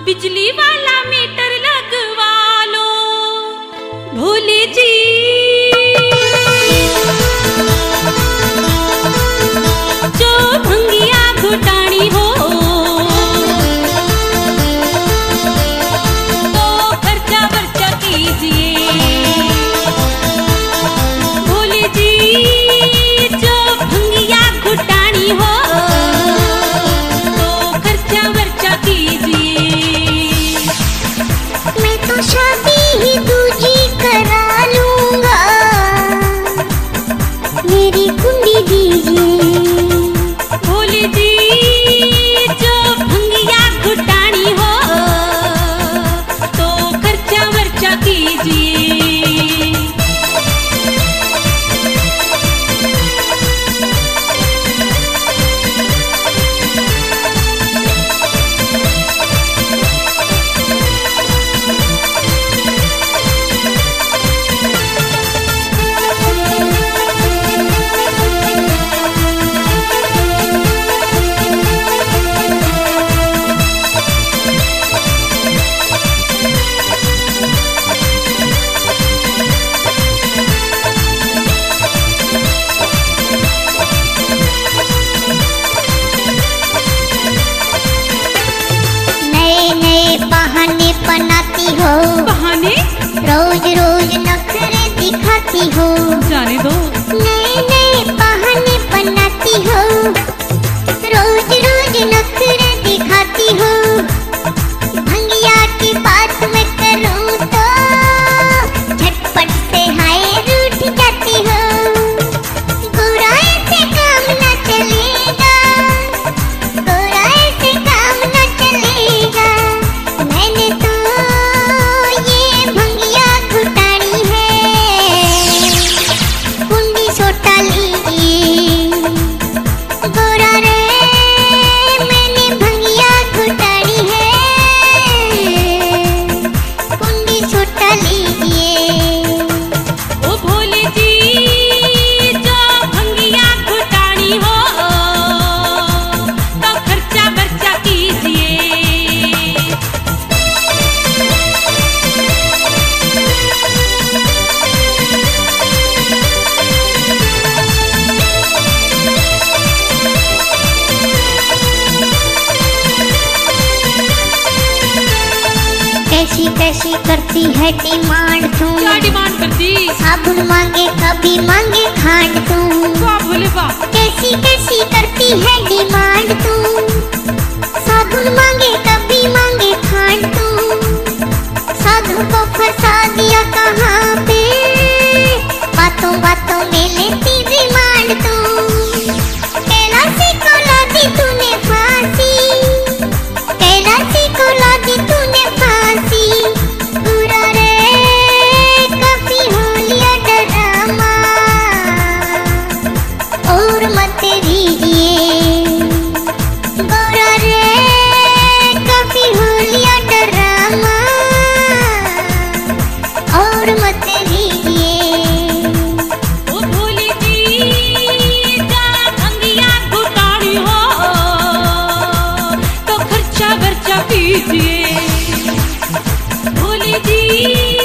बिजली वाला मीटर लगवा लो भोले जी। जो भंगिया घुटानी हो तो खर्चा वर्चा कीजिए भोले जी। जो भंगिया घुटानी हो तो खर्चा वर्चा कीजिए। मैं तो शादी ही दूजी करा लूंगा, मेरी कुंडी दीजिए भोले जी। जो भंगिया घुटानी हो तो खर्चा वर्चा कीजिए। बनाती हो बहाने रोज रोज नखरे दिखाती हो, जाने दो। नए नए बहाने बनाती हो, रोज रोज नखरे दिखाती हो। भंगिया की बात मैं करूं तो झटपट से हाय रूठ जाती हो। बुराई से काम न चलेगा, बुराई से काम न चलेगा। मैंने तो ये भंगिया घुटानी है, कुंडी सोटा लीजिए गोरा रे। मैंने भंगिया घुटानी है, कुंडी सोटा लीजिए। ओ भोले जी जो भंगिया घुटानी हो तो खर्चा वर्चा कीजिए। कैसी कैसी करती है डिमांड तू, क्या डिमांड करती? साबुन मांगे कभी मांगे खांड तू। वाह भोले वाह। कैसी कैसी करती है डिमांड तू, साबुन मांगे कभी मांगे खांड तू। साधु को फंसा दिया कहाँ पे, बातों बातों में लेती रिमांड तू। कैलाशी को ला दी तूने फांसी, कैलाशी को ला दी तूने फांसी। बुरा रे काफी हो लिया डरामा, और मत दीजिए गोरा रे काफी हो लिया डरामा, और मत दीजिए। ओ भोले जी जा भंगिया घुटानी हो तो खर्चा वर्चा कीजिए भोले जी।